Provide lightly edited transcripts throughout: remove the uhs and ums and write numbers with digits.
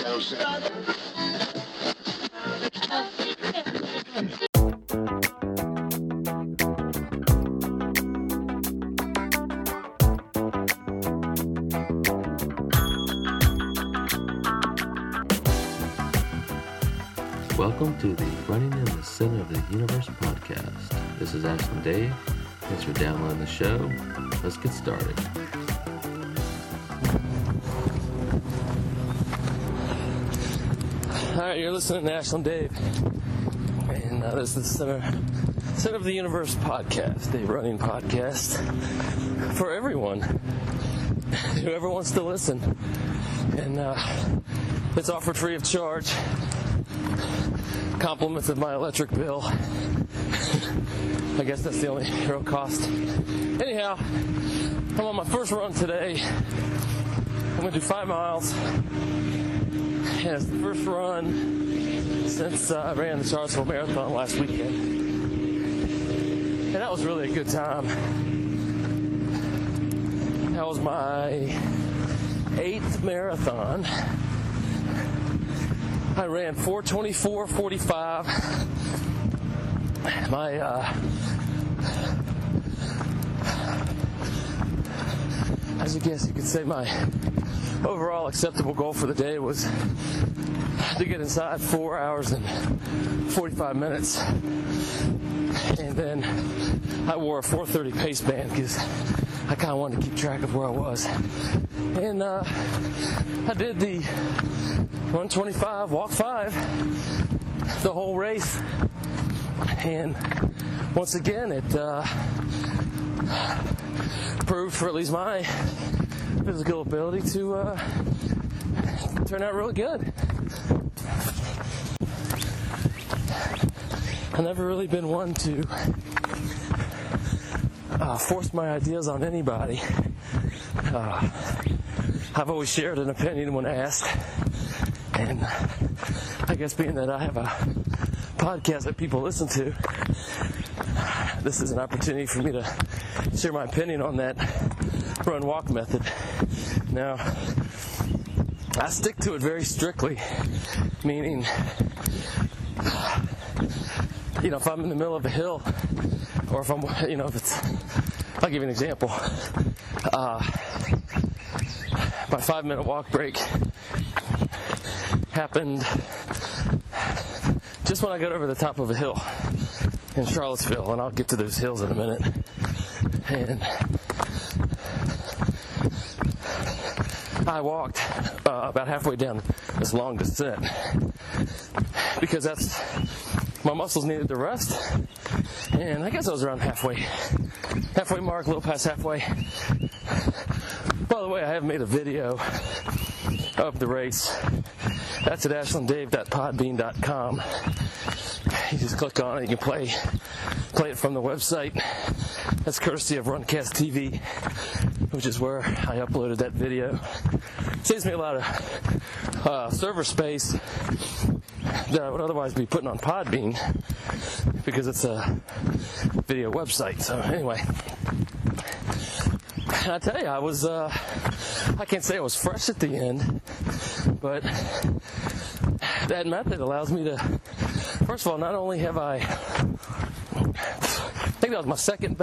Welcome to the Running in the Center of the Universe podcast. This is Ashland Dave. Thanks for downloading the show. Let's get started. Alright, you're listening to Ashland Dave. And this is the Center of the Universe podcast, a running podcast for everyone, whoever wants to listen. And it's offered free of charge. Compliments of my electric bill. I guess that's the only real cost. Anyhow, I'm on my first run today. I'm going to do 5 miles. And it's the first run since I ran the Charlottesville Marathon last weekend. And that was really a good time. That was my 8th marathon. I ran 4:24:45. As you guess, you could say my overall acceptable goal for the day was to get inside 4 hours and 45 minutes. And then I wore a 4:30 pace band because I kind of wanted to keep track of where I was. And I did the run 25, walk 5, the whole race. And once again, it proved, for at least my physical ability, to turn out really good. I've never really been one to force my ideas on anybody. I've always shared an opinion when asked. And I guess being that I have a podcast that people listen to, this is an opportunity for me to share my opinion on that run-walk method. Now, I stick to it very strictly, meaning, if I'm in the middle of a hill, or if I'm, I'll give you an example. My 5-minute walk break happened just when I got over the top of a hill in Charlottesville, and I'll get to those hills in a minute. And I walked about halfway down this long descent because my muscles needed to rest, and I guess I was around halfway mark, a little past halfway. By the way, I have made a video of the race. That's at ashlanddave.podbean.com. You just click on it. You can play it from the website. That's courtesy of Runcast TV, which is where I uploaded that video. Saves me a lot of server space that I would otherwise be putting on Podbean because it's a video website. So anyway, and I tell you, I can't say I was fresh at the end, but that method allows me to, first of all, not only have I think that was my third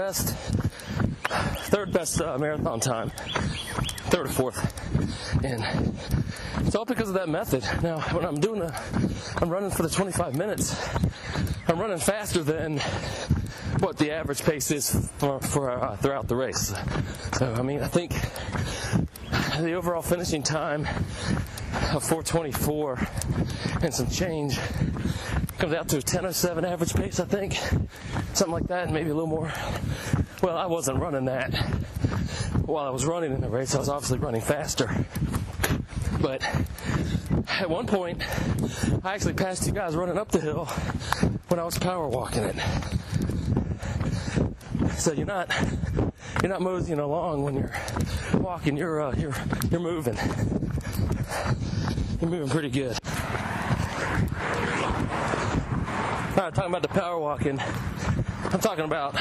best marathon time, 3rd or 4th, and it's all because of that method. Now, when I'm running for the 25 minutes, I'm running faster than what the average pace is for throughout the race. So, I think the overall finishing time of 4:24 and some change comes out to a 10:07 average pace, I think. Something like that, maybe a little more. Well, I wasn't running that while I was running in the race. I was obviously running faster. But at one point, I actually passed you guys running up the hill when I was power walking it. So you're not moseying along when you're walking. You're moving. You're moving pretty good. All right, talking about the power walking, I'm talking about,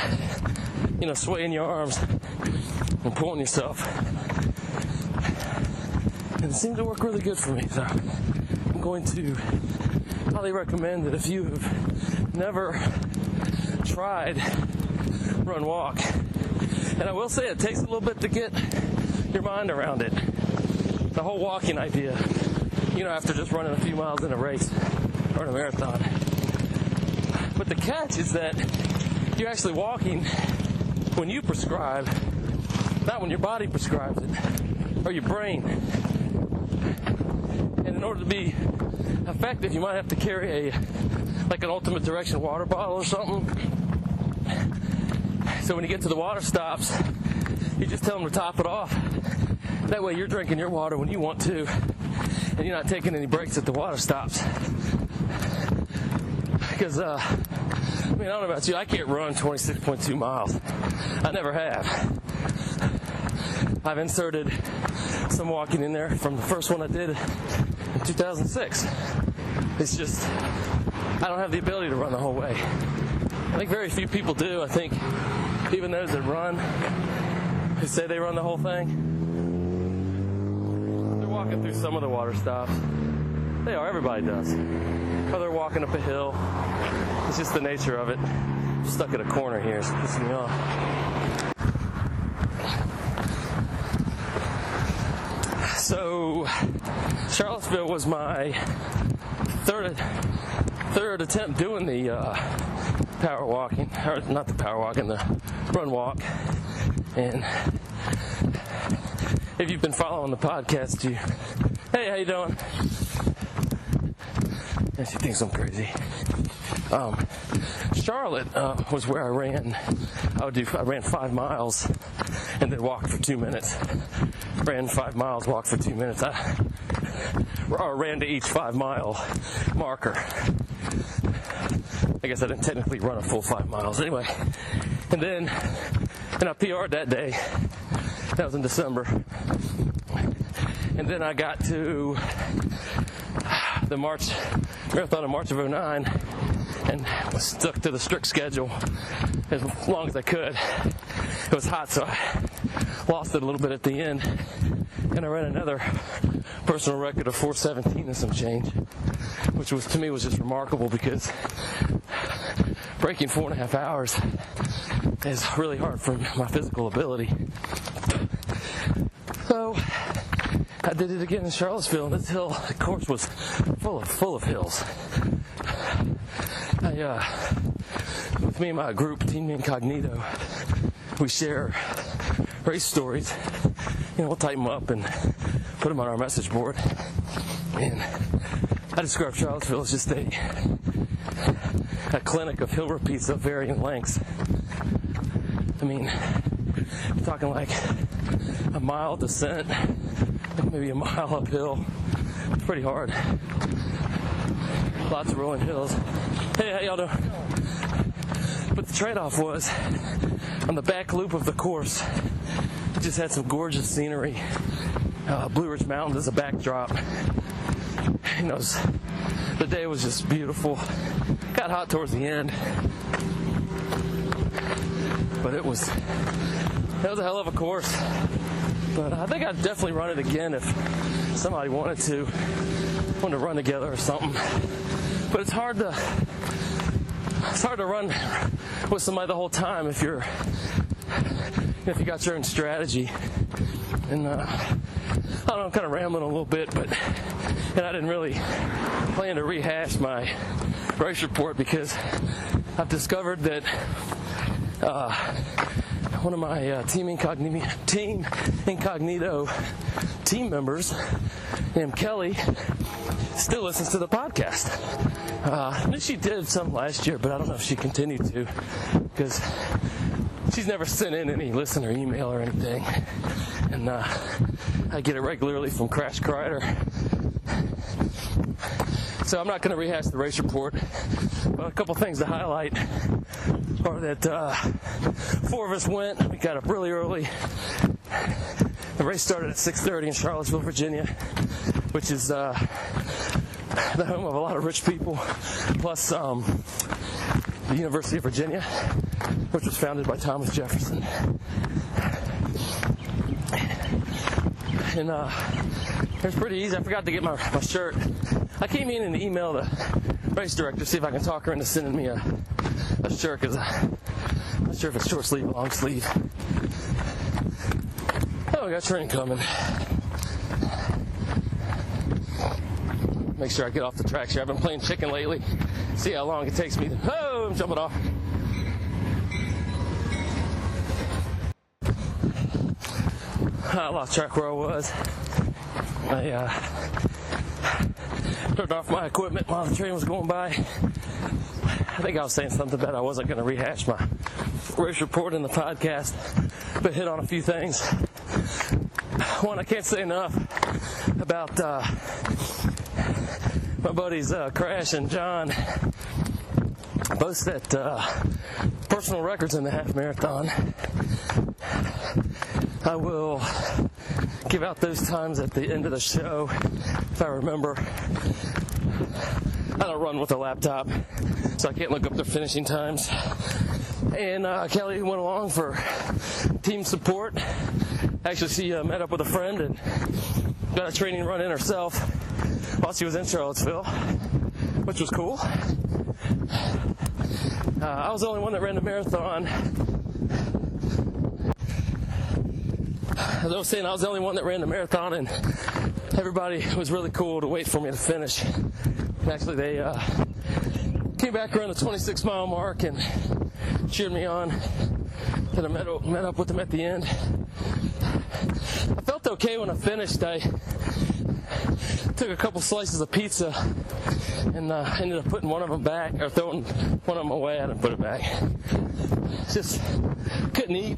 swaying your arms and pulling yourself. And it seemed to work really good for me. So I'm going to highly recommend that if you have never tried run walk, and I will say it takes a little bit to get your mind around it. The whole walking idea, after just running a few miles in a race or in a marathon. But the catch is that you're actually walking when you prescribe, not when your body prescribes it, or your brain. And in order to be effective, you might have to carry an ultimate direction water bottle or something. So when you get to the water stops, you just tell them to top it off. That way you're drinking your water when you want to, and you're not taking any breaks at the water stops. Because, I don't know about you, I can't run 26.2 miles. I never have. I've inserted some walking in there from the first one I did in 2006. It's just, I don't have the ability to run the whole way. I think very few people do. I think even those that run, who say they run the whole thing, they're walking through some of the water stops. They are, everybody does. Or they're walking up a hill. It's just the nature of it. I'm stuck at a corner here, it's pissing me off. So, Charlottesville was my third attempt doing the power walking, or not the power walking, the run walk. And if you've been following the podcast, hey, how you doing? And she thinks I'm crazy. Charlotte was where I ran. I ran 5 miles and then walked for 2 minutes. Ran 5 miles, walked for 2 minutes. I ran to each 5 mile marker. I guess I didn't technically run a full 5 miles. Anyway, and I PR'd that day. That was in December. And then I got to the marathon in March of 2009 and was stuck to the strict schedule as long as I could. It was hot, so I lost it a little bit at the end. And I ran another personal record of 4:17 and some change, which to me was just remarkable because breaking 4.5 hours is really hard for my physical ability. So I did it again in Charlottesville, and this hill, the course was full of hills. With me and my group, Team Incognito, we share race stories. We'll type them up and put them on our message board. And I describe Charlottesville as just a clinic of hill repeats of varying lengths. I mean, we're talking like a mile descent, maybe a mile uphill. It's pretty hard. Lots of rolling hills. Hey, how y'all doing? But the trade-off was, on the back loop of the course, it just had some gorgeous scenery. Blue Ridge Mountains as a backdrop. The day was just beautiful. Got hot towards the end. But it was a hell of a course. But I think I'd definitely run it again if somebody wanted to run together or something. But it's hard to run with somebody the whole time if you got your own strategy. And I don't know, I'm kind of rambling a little bit, and I didn't really plan to rehash my race report because I've discovered that one of my Team Incognito team members named Kelly still listens to the podcast. I knew she did some last year, but I don't know if she continued to because she's never sent in any listener email or anything. And I get it regularly from Crash Kreider. So I'm not going to rehash the race report, but a couple things to highlight are that 4 of us went. We got up really early. The race started at 6:30 in Charlottesville, Virginia, which is the home of a lot of rich people, plus the University of Virginia, which was founded by Thomas Jefferson. And It was pretty easy. I forgot to get my shirt. I came in and emailed the race director to see if I can talk her into sending me a shirt, because I'm not sure if it's short sleeve or long sleeve. Oh, we got train coming. Make sure I get off the tracks here. I've been playing chicken lately. See how long it takes me to... Oh, I'm jumping off. I lost track where I was. I turned off my equipment while the train was going by. I think I was saying something about I wasn't going to rehash my race report in the podcast, but hit on a few things. One, I can't say enough about my buddies Crash and John both set personal records in the half marathon. I will give out those times at the end of the show if I remember. I don't run with a laptop, so I can't look up their finishing times. And Kelly went along for team support. Actually, she met up with a friend and got a training run in herself while she was in Charlottesville, which was cool. I was the only one that ran the marathon. As I was saying, I was the only one that ran the marathon, and everybody was really cool to wait for me to finish. And actually, they came back around the 26-mile mark and cheered me on. Then I met up with them at the end. I felt okay when I finished. I took a couple slices of pizza and ended up putting one of them back, or throwing one of them away. I didn't put it back. Just couldn't eat.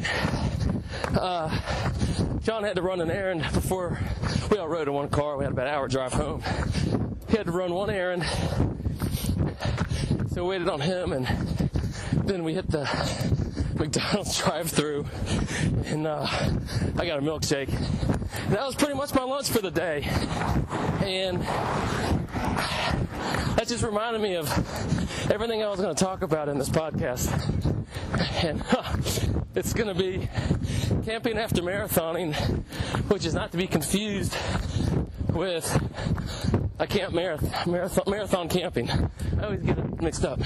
John had to run an errand before we all rode in one car. We had about an hour drive home. He had to run one errand, so we waited on him, and then we hit the McDonald's drive-thru, and I got a milkshake. And that was pretty much my lunch for the day, and that just reminded me of everything I was going to talk about in this podcast. And it's going to be camping after marathoning, which is not to be confused with a camp marathon camping. I always get it mixed up.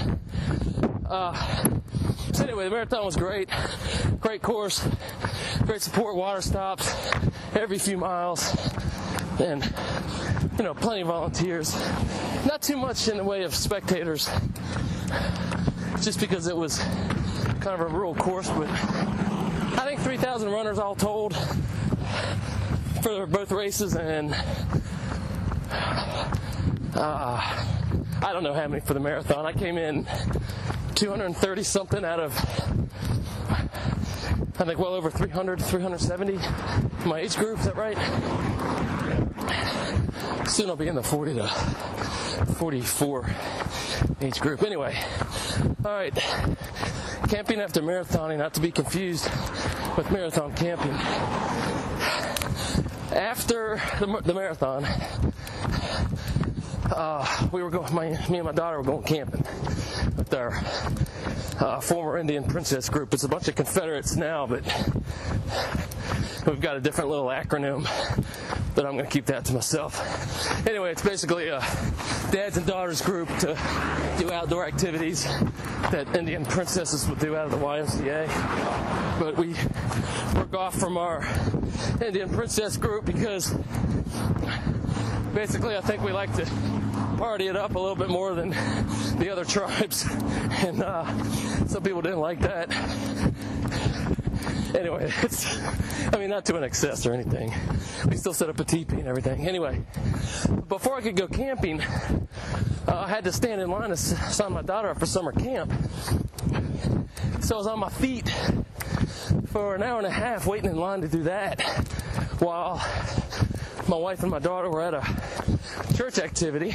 So anyway, the marathon was great. Great course, great support, water stops every few miles, and plenty of volunteers. Not too much in the way of spectators, just because it was kind of a rural course, but I think 3,000 runners all told for both races, and I don't know how many for the marathon. I came in 230 something out of, I think, well over 300, 370 my age group. Is that right? Soon I'll be in the 40 to 44 age group. Anyway, all right. Camping after marathoning, not to be confused with marathon camping. After the marathon, me and my daughter were going camping with our former Indian Princess group. It's a bunch of Confederates now, but we've got a different little acronym, but I'm going to keep that to myself. Anyway, it's basically a dads and daughters group to do outdoor activities that Indian princesses would do out of the YMCA. But we broke off from our Indian Princess group because basically I think we like to party it up a little bit more than the other tribes, and some people didn't like that. Anyway, not to an excess or anything. We still set up a teepee and everything. Anyway, before I could go camping, I had to stand in line to sign my daughter up for summer camp. So I was on my feet for an hour and a half waiting in line to do that, while my wife and my daughter were at a church activity.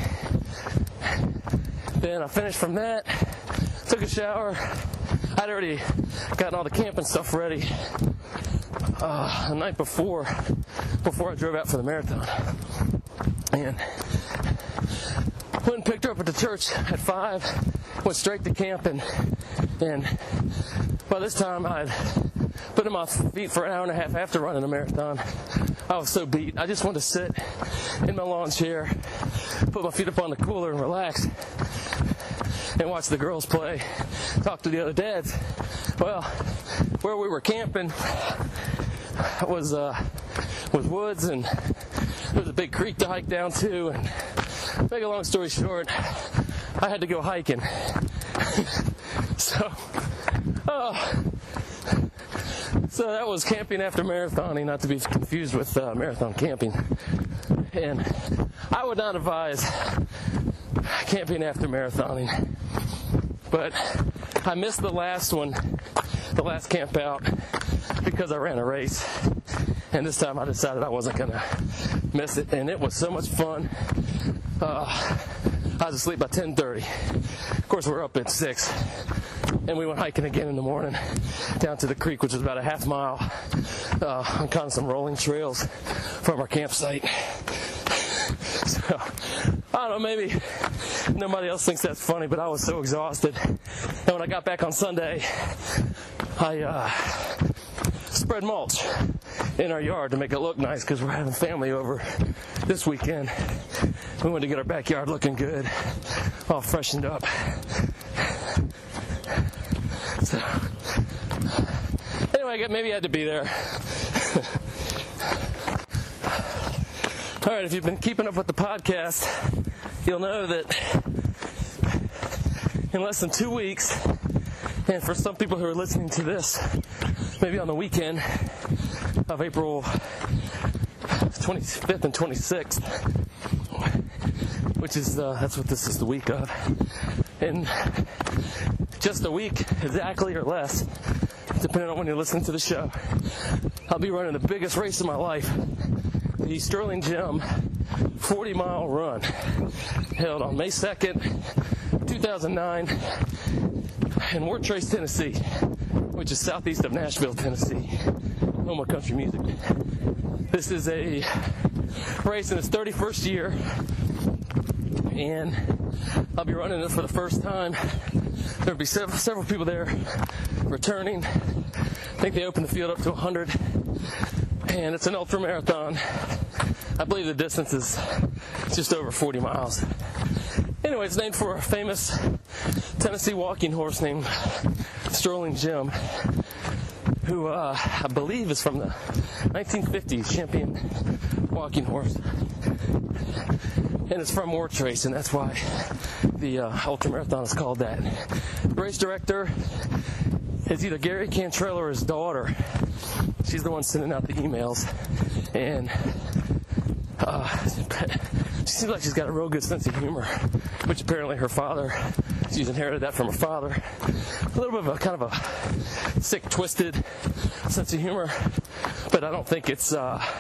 Then I finished from that, took a shower. I'd already gotten all the camping stuff ready the night before I drove out for the marathon. And went and picked her up at the church at 5, went straight to camping, and by this time I'd been on my feet for an hour and a half after running a marathon. I was so beat. I just wanted to sit in my lawn chair, put my feet up on the cooler and relax and watch the girls play, talk to the other dads. Well, where we were camping was woods, and there was a big creek to hike down to, and make a long story short, I had to go hiking. So that was camping after marathoning, not to be confused with marathon camping. And I would not advise camping after marathoning. But I missed the last camp out, because I ran a race. And this time I decided I wasn't going to miss it. And it was so much fun. I was asleep by 10:30. Of course, we're up at 6. And we went hiking again in the morning down to the creek, which was about a half mile on kind of some rolling trails from our campsite. So, I don't know, maybe nobody else thinks that's funny, but I was so exhausted. And when I got back on Sunday, I spread mulch in our yard to make it look nice, because we're having family over this weekend. We wanted to get our backyard looking good, all freshened up. So, anyway, maybe I had to be there. All right, if you've been keeping up with the podcast, you'll know that in less than 2 weeks, and for some people who are listening to this, maybe on the weekend of April 25th and 26th, which is, that's what this is the week of. In just a week, exactly, or less, depending on when you're listening to the show, I'll be running the biggest race of my life, the Sterling Gym 40-mile run, held on May 2nd, 2009, in Wartrace, Tennessee, which is southeast of Nashville, Tennessee, home of country music. This is a race in its 31st year, and I'll be running it for the first time. There'll be several people there returning. I think they opened the field up to 100, and it's an ultra marathon. I believe the distance is just over 40 miles. Anyway, it's named for a famous Tennessee walking horse named Sterling Gym, who I believe is from the 1950s, champion walking horse. And it's from Wartrace, and that's why the ultramarathon is called that. The race director is either Gary Cantrell or his daughter. She's the one sending out the emails, and she seems like she's got a real good sense of humor, which apparently her father, she's inherited that from her father. A little bit of a kind of a sick, twisted sense of humor, but I don't think it's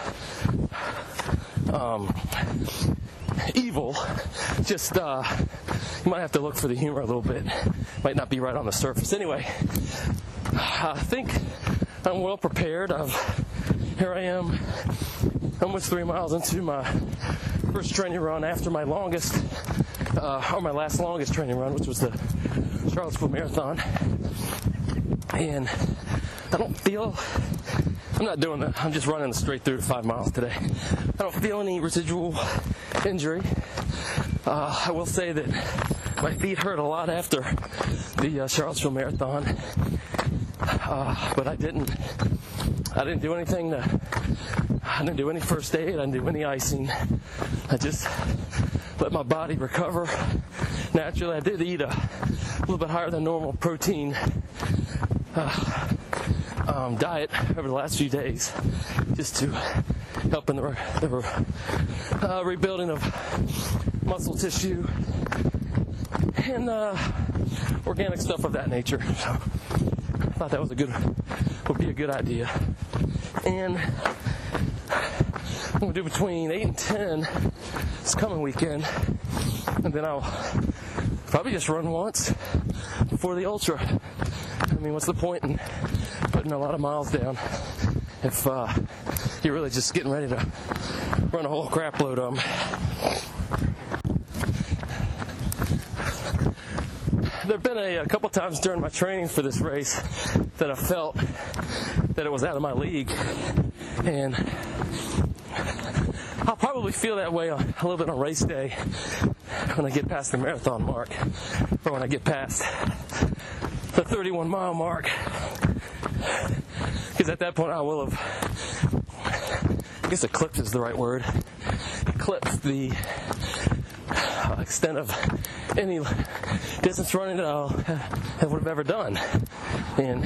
evil. Just you might have to look for the humor a little bit. Might not be right on the surface. Anyway, I think I'm well prepared. Here I am, almost 3 miles into my first training run after my longest, or my last longest training run, which was the Charlottesville Marathon. And I'm just running straight through 5 miles today. I don't feel any residual injury. I will say that my feet hurt a lot after the Charlottesville Marathon, but I didn't do anything. I didn't do any first aid. I didn't do any icing. I just let my body recover naturally. I did eat a little bit higher than normal protein diet over the last few days, just to help in the rebuilding of muscle tissue and organic stuff of that nature. So I thought that would be a good idea. And I'm going to do between 8 and 10 this coming weekend, and then I'll probably just run once before the ultra. I mean, what's the point in putting a lot of miles down if you're really just getting ready to run a whole crap load of them? There have been a couple times during my training for this race that I felt that it was out of my league, and probably feel that way a little bit on race day when I get past the marathon mark, or when I get past the 31-mile mark, because at that point I will have, I guess eclipse is the right word, eclipsed the extent of any distance running that I would have ever done. And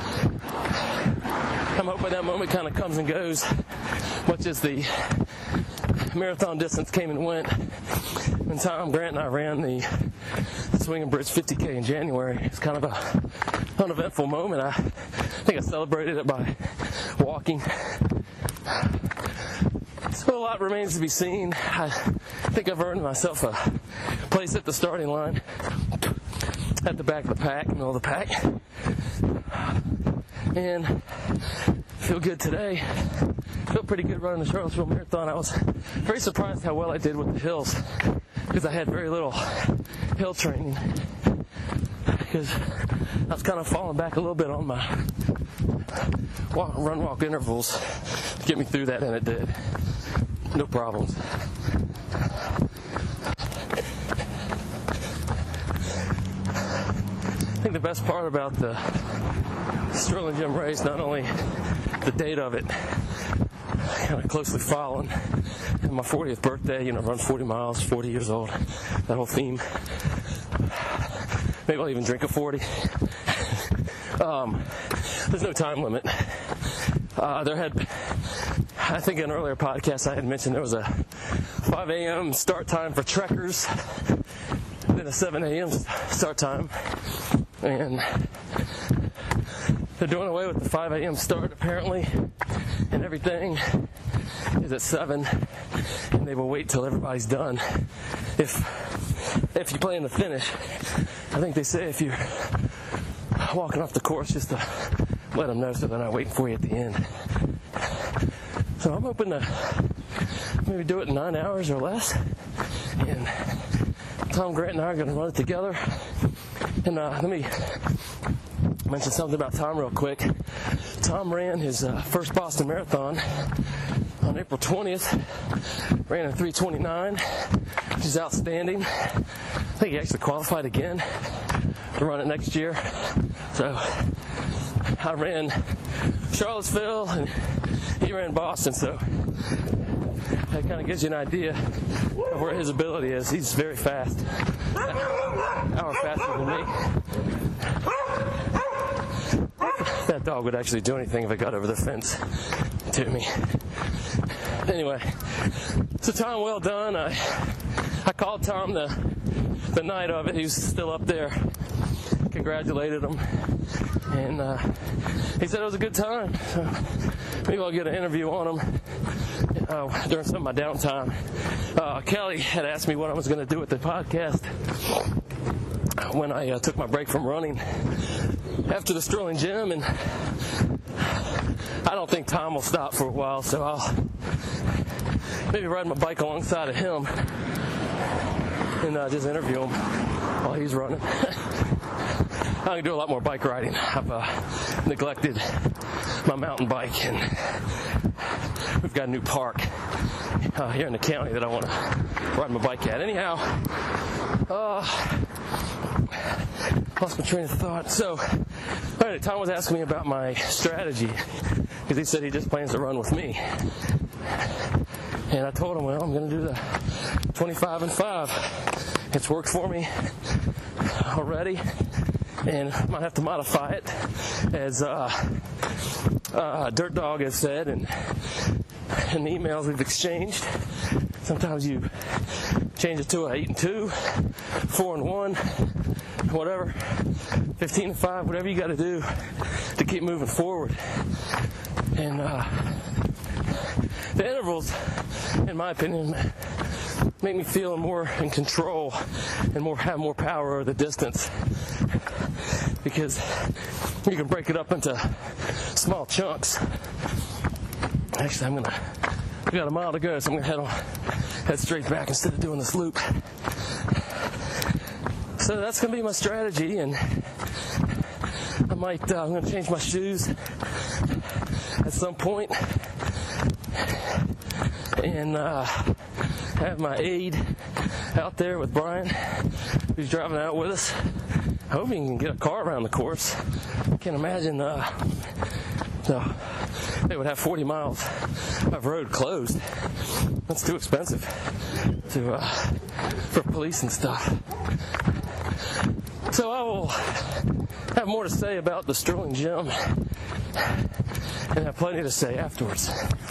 I'm hoping that moment kind of comes and goes, much as the marathon distance came and went. When Tom Grant and I ran the Swinging Bridge 50K in January, it's kind of a uneventful moment. I think I celebrated it by walking. So a lot remains to be seen. I think I've earned myself a place at the starting line, at the back of the pack, middle of the pack. And feel good today. Feel pretty good running the Charlottesville Marathon. I was very surprised how well I did with the hills, because I had very little hill training, because I was kind of falling back a little bit on my run-walk intervals to get me through that, and it did. No problems. I think the best part about the Sterling Gym race, not only the date of it, kind of closely following, and my 40th birthday, run 40 miles, 40 years old, that whole theme. Maybe I'll even drink a 40. There's no time limit. I think in an earlier podcast I had mentioned there was a 5 a.m. start time for trekkers, then a 7 a.m. start time, and they're doing away with the 5 a.m. start apparently, and everything is at 7, and they will wait till everybody's done. If you plan to finish, I think they say if you're walking off the course, just to let them know so they're not waiting for you at the end. So I'm hoping to maybe do it in 9 hours or less, and Tom Grant and I are going to run it together. And let me mention something about Tom real quick. Tom ran his first Boston Marathon on April 20th, ran in 3:29, which is outstanding. I think he actually qualified again to run it next year. So I ran Charlottesville and he ran Boston, so that kind of gives you an idea of where his ability is. He's very fast, an hour faster than me. That dog would actually do anything if it got over the fence to me. Anyway, so Tom, well done. I called Tom the night of it. He was still up there. Congratulated him, and he said it was a good time. So maybe I'll get an interview on him during some of my downtime. Kelly had asked me what I was going to do with the podcast when I took my break from running after the Sterling Gym, and I don't think Tom will stop for a while, so I'll maybe ride my bike alongside of him and just interview him while he's running. I'm going to do a lot more bike riding. I've neglected my mountain bike, and we've got a new park here in the county that I want to ride my bike at. Anyhow, lost my train of thought. So, all right, Tom was asking me about my strategy, because he said he just plans to run with me. And I told him, well, I'm going to do the 25 and 5. It's worked for me already, and I might have to modify it, as Dirt Dog has said, and in the emails we've exchanged. Sometimes you change it to 8 and 2, 4 and 1, whatever, 15 and 5, whatever you got to do to keep moving forward. And the intervals, in my opinion, make me feel more in control and have more power over the distance, because you can break it up into small chunks. Actually, we got a mile to go, so I'm gonna head straight back instead of doing this loop. So that's gonna be my strategy, and I'm gonna change my shoes at some point, and have my aide out there with Brian, who's driving out with us. I hope he can get a car around the course. I can't imagine they would have 40 miles of road closed. That's too expensive for police and stuff. So I will have more to say about the Sterling Gym and have plenty to say afterwards.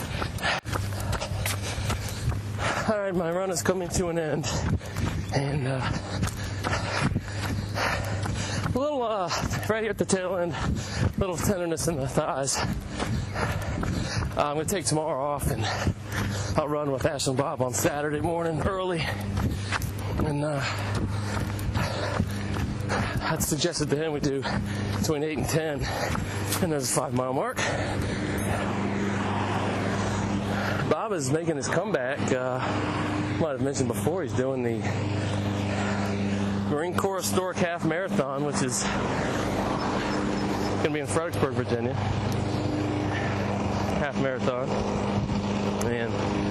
Alright, my run is coming to an end, and a little, right here at the tail end, a little tenderness in the thighs. I'm going to take tomorrow off, and I'll run with Ash and Bob on Saturday morning early, and I'd suggested to him we do between 8 and 10, and there's a 5-mile mark. Bob is making his comeback. Might have mentioned before, he's doing the Marine Corps Historic Half Marathon, which is going to be in Fredericksburg, Virginia. Half marathon. And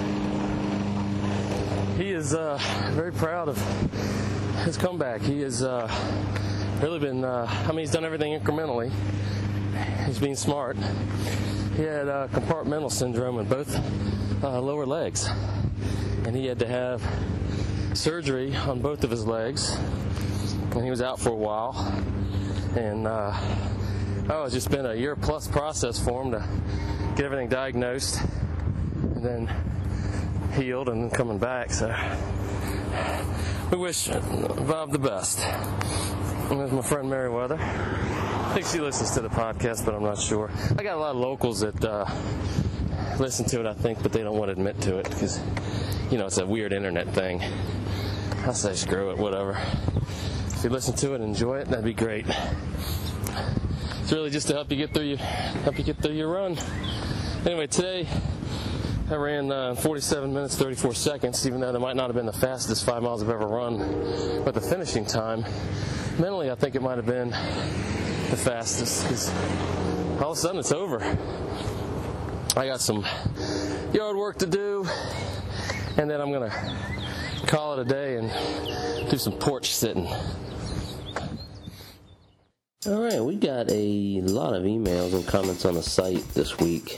he is very proud of his comeback. He has really been, he's done everything incrementally. He's being smart. He had compartmental syndrome in both lower legs, and he had to have surgery on both of his legs, and he was out for a while, and it's just been a year-plus process for him to get everything diagnosed and then healed and then coming back. So we wish Bob the best. And there's my friend Meriwether. I think she listens to the podcast, but I'm not sure. I got a lot of locals that listen to it, I think, but they don't want to admit to it because, it's a weird internet thing. I say screw it, whatever. If you listen to it and enjoy it, that'd be great. It's really just to help you get through your run. Anyway, today I ran 47 minutes, 34 seconds, even though that might not have been the fastest 5 miles I've ever run. But the finishing time, mentally, I think it might have been the fastest because all of a sudden it's over. I got some yard work to do, and then I'm going to call it a day and do some porch sitting. All right, we got a lot of emails and comments on the site this week.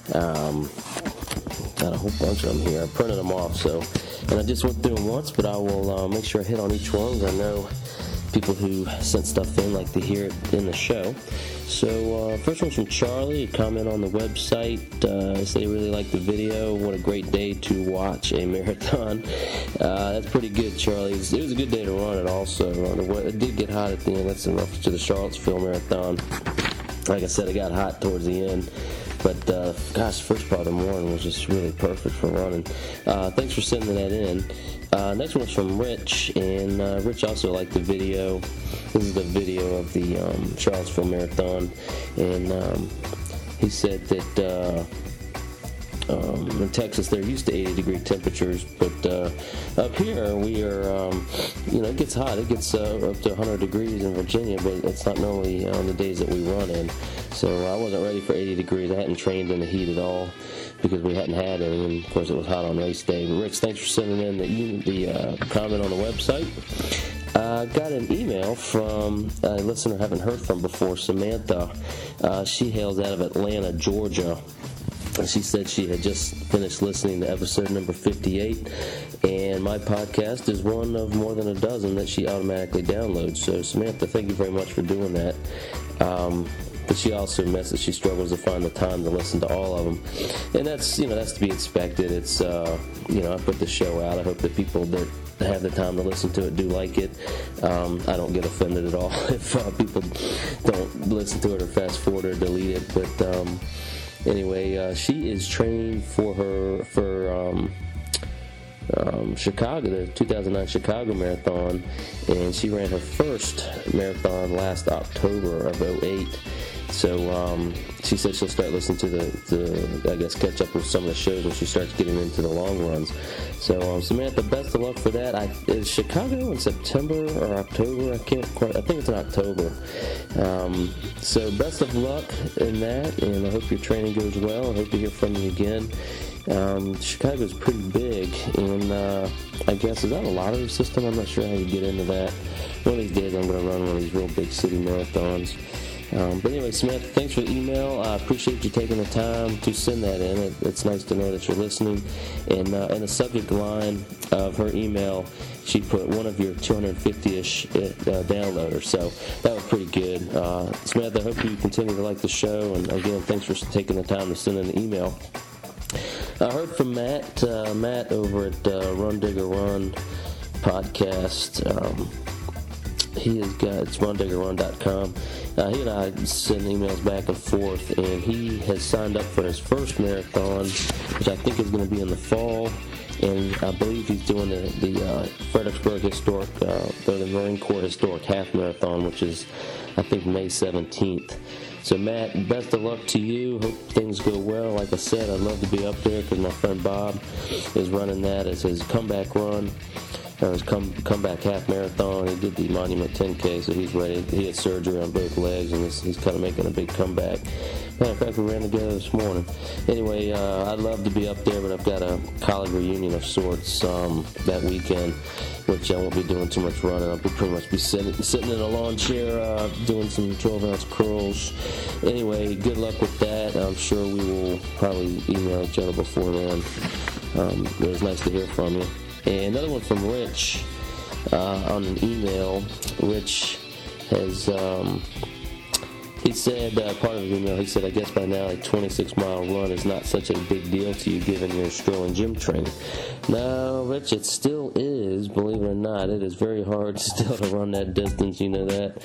Got a whole bunch of them here. I printed them off, and I just went through them once, but I will make sure I hit on each one because I know people who sent stuff in like to hear it in the show. So first one's from Charlie, a comment on the website. Said he really liked the video. What a great day to watch a marathon. That's pretty good, Charlie. It was a good day to run it also. It did get hot at the end. That's in reference to the Charlottesville Marathon. Like I said, it got hot towards the end. But, first part of the morning was just really perfect for running. Thanks for sending that in. Next one's from Rich, and Rich also liked the video. This is the video of the Charlottesville Marathon, and he said that in Texas they're used to 80-degree temperatures, but up here we are, it gets hot. It gets up to 100 degrees in Virginia, but it's not normally on the days that we run in. So I wasn't ready for 80 degrees. I hadn't trained in the heat at all because we hadn't had any, and of course it was hot on race day. But Rich, thanks for sending in the comment on the website. Got an email from a listener I haven't heard from before, Samantha. She hails out of Atlanta, Georgia. She said she had just finished listening to episode number 58, and my podcast is one of more than a dozen that she automatically downloads. So, Samantha, thank you very much for doing that. But she also messaged she struggles to find the time to listen to all of them, and that's to be expected. It's I put the show out. I hope that people that have the time to listen to it do like it. I don't get offended at all if people don't listen to it or fast forward or delete it. But anyway, she is training for Chicago, the 2009 Chicago Marathon, and she ran her first marathon last October of 2008. So she said she'll start listening to catch up with some of the shows when she starts getting into the long runs. So Samantha, best of luck for that. Is Chicago in September or October? I think it's in October. So best of luck in that, and I hope your training goes well. I hope to hear from you again. Chicago's pretty big, and I guess, is that a lottery system? I'm not sure how you get into that. One of these days I'm going to run one of these real big city marathons. But anyway, Smith, thanks for the email. I appreciate you taking the time to send that in. It's nice to know that you're listening. And in the subject line of her email, she put one of your 250-ish downloaders. So that was pretty good. Smith, I hope you continue to like the show. And again, thanks for taking the time to send in the email. I heard from Matt over at Run Digger Run podcast. It's rundiggerrun.com. He and I send emails back and forth, and he has signed up for his first marathon, which I think is going to be in the fall. And I believe he's doing the Fredericksburg Historic, the Marine Corps Historic Half Marathon, which is, I think, May 17th. So, Matt, best of luck to you. Hope things go well. Like I said, I'd love to be up there because my friend Bob is running that as his comeback run, or his comeback half marathon. He did the Monument 10K, so he's ready. He had surgery on both legs, and he's kind of making a big comeback. Matter of fact, we ran together this morning. Anyway, I'd love to be up there, but I've got a college reunion of sorts that weekend, which I won't be doing too much running. I'll pretty much be sitting in a lawn chair doing some 12-ounce curls. Anyway, good luck with that. I'm sure we will probably email each other before then. It was nice to hear from you. And another one from Rich on an email. Rich has... he said, part of the email, he said, I guess by now a 26-mile run is not such a big deal to you given your strolling gym training. No, Rich, it still is, believe it or not. It is very hard still to run that distance, you know that.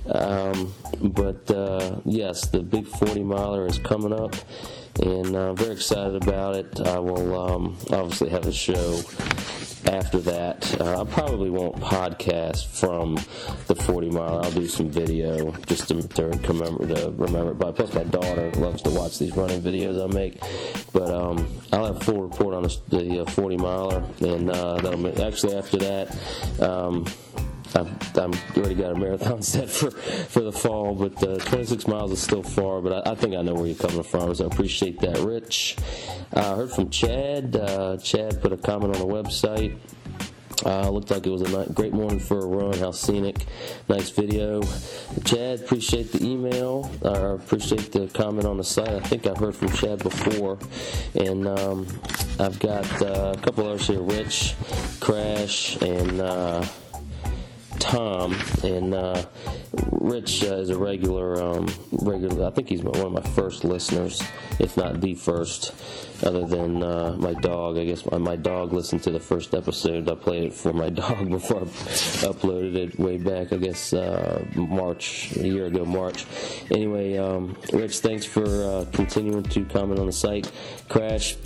But yes, the big 40-miler is coming up, and I'm very excited about it. I will obviously have a show after that. I probably won't podcast from the 40-mile. I'll do some video just to remember it. But plus, my daughter loves to watch these running videos I make. But I'll have a full report on the 40-miler, and that'll actually after that. I've already got a marathon set for the fall, but 26 miles is still far, but I think I know where you're coming from, so I appreciate that, Rich. I heard from Chad. Chad put a comment on the website. Looked like it was a great morning for a run. How scenic. Nice video. Chad, appreciate the email. Appreciate the comment on the site. I think I've heard from Chad before. And I've got a couple others here. Rich, Crash, and... Tom, and Rich is a regular, I think he's one of my first listeners, if not the first, other than my dog. I guess my dog listened to the first episode. I played it for my dog before I uploaded it way back, I guess, a year ago, March. Anyway, Rich, thanks for continuing to comment on the site. Crash,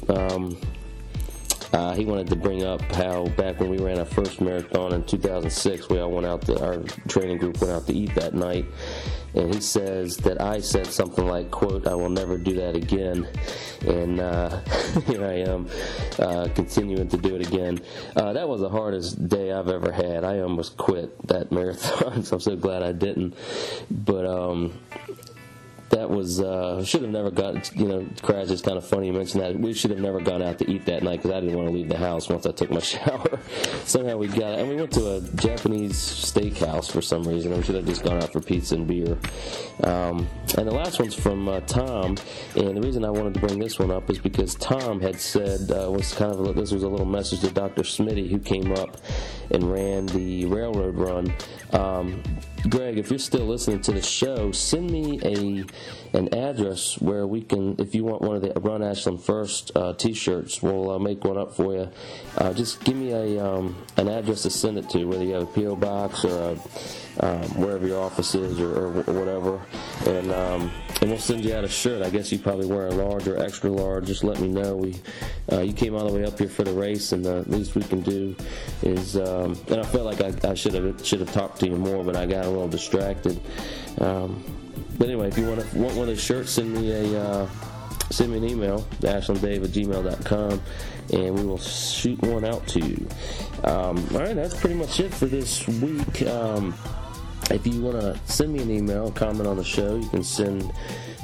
he wanted to bring up how back when we ran our first marathon in 2006, we all went out our training group went out to eat that night, and he says that I said something like, quote, I will never do that again, and here I am continuing to do it again. That was the hardest day I've ever had. I almost quit that marathon, so I'm so glad I didn't, but that was, should have never gone, Crash, it's kind of funny you mentioned that. We should have never gone out to eat that night because I didn't want to leave the house once I took my shower. Somehow we got, and we went to a Japanese steakhouse for some reason. We should have just gone out for pizza and beer. And the last one's from Tom, and the reason I wanted to bring this one up is because Tom had said, this was a little message to Dr. Smitty, who came up and ran the railroad run. Greg, if you're still listening to the show, send me an address where we can, if you want one of the Run Ashland First t-shirts, we'll make one up for you. Just give me an address to send it to, whether you have a P.O. box or wherever your office is or whatever, and we'll send you out a shirt. I guess you probably wear a large or extra large. Just let me know. You came all the way up here for the race, and the least we can do is, and I felt like I should have talked to you more, but I got a little distracted. But anyway, if you want one of those shirts, send me an email, ashlanddave@gmail.com, and we will shoot one out to you. All right, that's pretty much it for this week. If you want to send me an email, comment on the show, you can send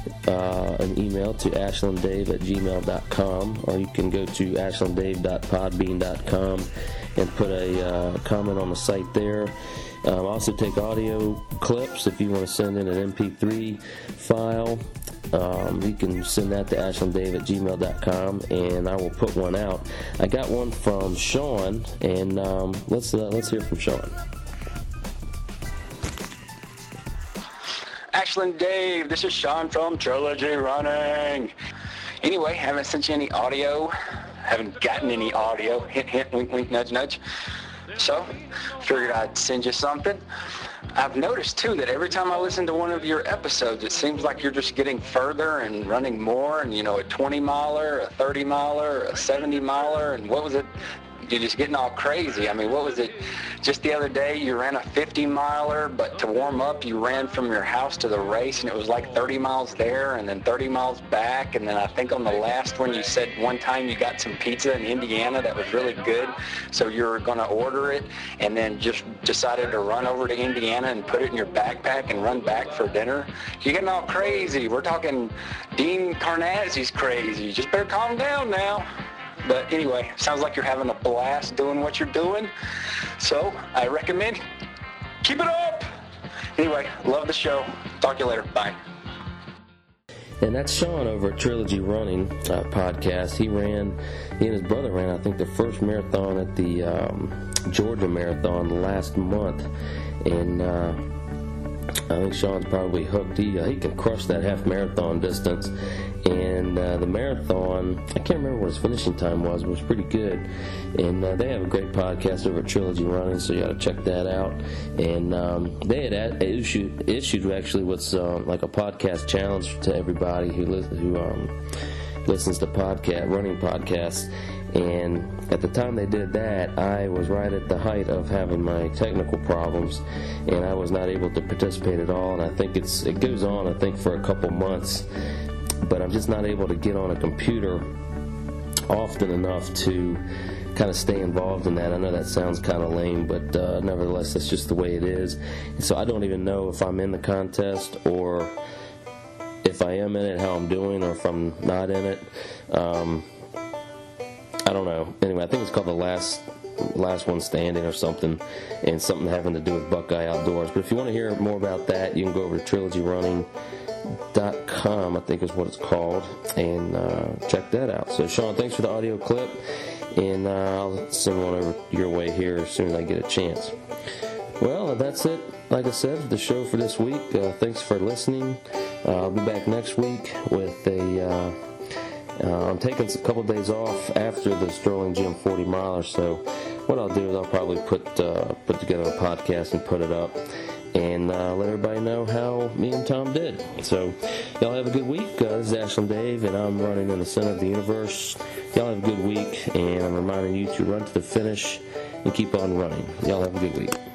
an email to ashlanddave@gmail.com, or you can go to ashlanddave.podbean.com and put a comment on the site there. I also take audio clips. If you want to send in an MP3 file, you can send that to ashlanddave@gmail.com, and I will put one out. I got one from Sean, and let's hear from Sean. Ashland Dave, this is Sean from Trilogy Running. Anyway, haven't sent you any audio. Haven't gotten any audio. Hint, hint, wink, wink, nudge, nudge. So, figured I'd send you something. I've noticed, too, that every time I listen to one of your episodes, it seems like you're just getting further and running more, and, a 20-miler, a 30-miler, a 70-miler, and what was it? You're just getting all crazy. I mean, what was it? Just the other day, you ran a 50-miler, but to warm up, you ran from your house to the race, and it was like 30 miles there and then 30 miles back. And then I think on the last one, you said one time you got some pizza in Indiana that was really good, so you were going to order it, and then just decided to run over to Indiana and put it in your backpack and run back for dinner. You're getting all crazy. We're talking Dean Carnazzi's crazy. Just better calm down now. But anyway, sounds like you're having a blast doing what you're doing. So I recommend keep it up. Anyway, love the show. Talk to you later. Bye. And that's Sean over at Trilogy Running podcast. He and his brother ran, I think, the first marathon at the Georgia Marathon last month. And I think Sean's probably hooked. He can crush that half marathon distance. And the marathon, I can't remember what his finishing time was, but it was pretty good. And they have a great podcast over at Trilogy Running, so you got to check that out. And they had issued actually what's like a podcast challenge to everybody who listens to running podcasts. And at the time they did that, I was right at the height of having my technical problems, and I was not able to participate at all. And I think it goes on, I think, for a couple months. But I'm just not able to get on a computer often enough to kind of stay involved in that. I know that sounds kind of lame, but nevertheless, that's just the way it is. And so I don't even know if I'm in the contest, or if I am in it, how I'm doing, or if I'm not in it. I don't know. Anyway, I think it's called the last one standing or something, and something having to do with Buckeye Outdoors. But if you want to hear more about that, you can go over to TrilogyRunning.com, I think is what it's called, and check that out. So, Sean, thanks for the audio clip, and I'll send one over your way here as soon as I get a chance. Well, that's it. Like I said, the show for this week. Thanks for listening. I'll be back next week with I'm taking a couple of days off after the Sterling Gym 40 miler, so what I'll do is I'll probably put together a podcast and put it up, and let everybody know how me and Tom did. So y'all have a good week. This is Ashland Dave, and I'm running in the center of the universe. Y'all have a good week, and I'm reminding you to run to the finish and keep on running. Y'all have a good week.